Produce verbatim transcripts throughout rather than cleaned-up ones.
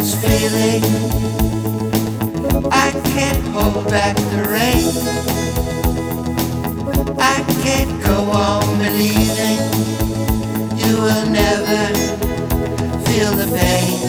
this feeling. I can't hold back the rain. I can't go on believing you will never feel the pain.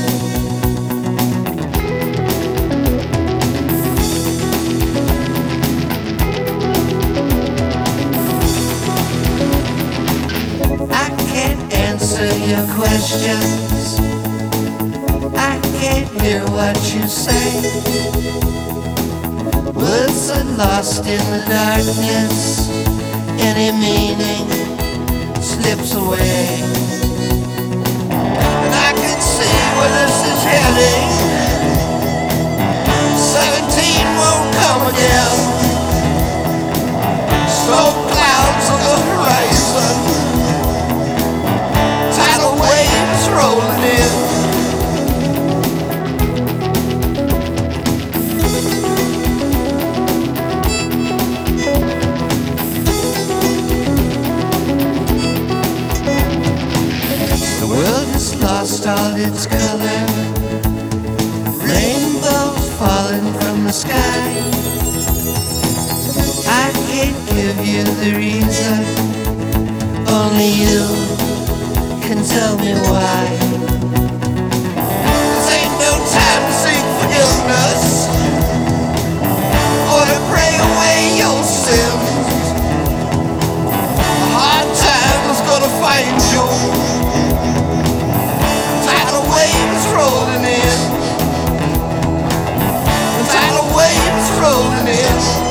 I can't answer your questions. I can't hear what you say. Words are lost in the darkness. Any meaning slips away. And I can see where this is heading. Seventeen won't come again. Smoke clouds on the horizon. Tidal waves rolling in. Lost all its color. Rainbows falling from the sky. I can't give you the reason. Only you can tell me why. This ain't no time to seek forgiveness or to pray away your sins. A hard time is gonna find you. Rolling in, the tidal waves rolling in.